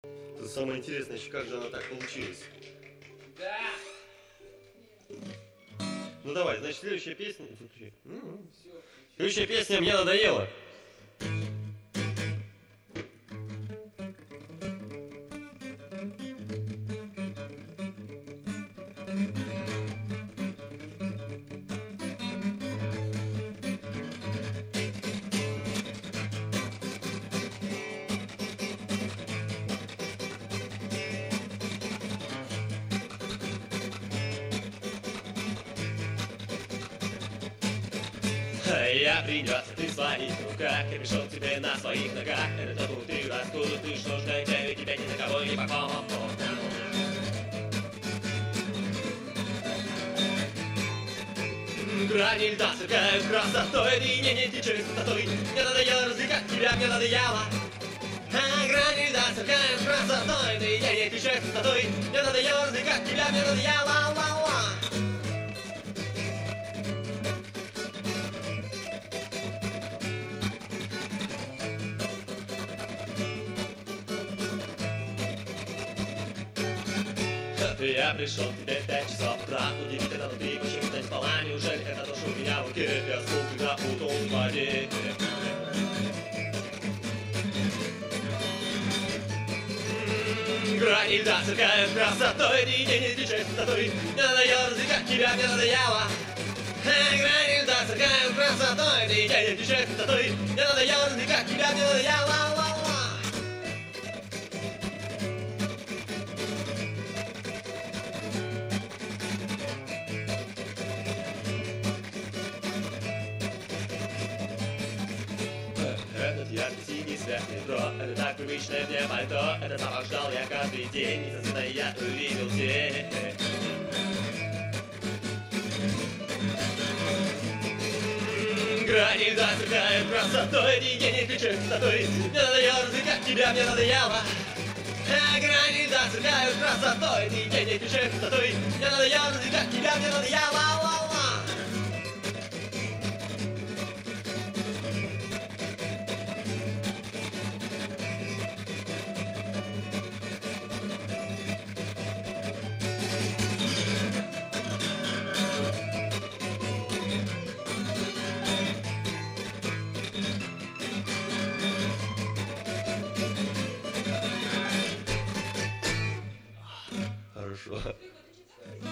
Это самое интересное еще, как же она так получилась. Да. Ну давай, значит, следующая песня. Следующая песня «Мне надоело». Я принес, ты в своих руках, я пришел к тебе на своих ногах. Это тут ты, откуда ты, что ж я тебя ни на кого не похож. Грани льда сверкают красотой, ты не течешь красотой. Мне надоело развлекать тебя, мне надоело. Грани льда сверкают красотой, ты не течешь красотой. Мне надоело развлекать тебя, мне надоело. Я пришел к тебе 5 часов утра. Удивительно, но ты почему-то не спала. Неужели это то, что у меня в руке? Я спал, когда утонул в воде. Грани льда сверкают красотой, ты не течешь красотой. Мне надоело развлекать тебя, мне надоело. Грани льда сверкают красотой, ты не течешь красотой. Мне надоело развлекать тебя, мне надоело. Этот яркий синий свет метро, это так привычное мне пальто. Это запах ждал я каждый день, и за я увидел тень. Грани льда сверкают красотой, ты не кричишь красотой. Мне надоело развлекать тебя, мне надоело. Грани льда сверкают красотой, ты не кричишь красотой. Мне надоело развлекать тебя, мне надоело.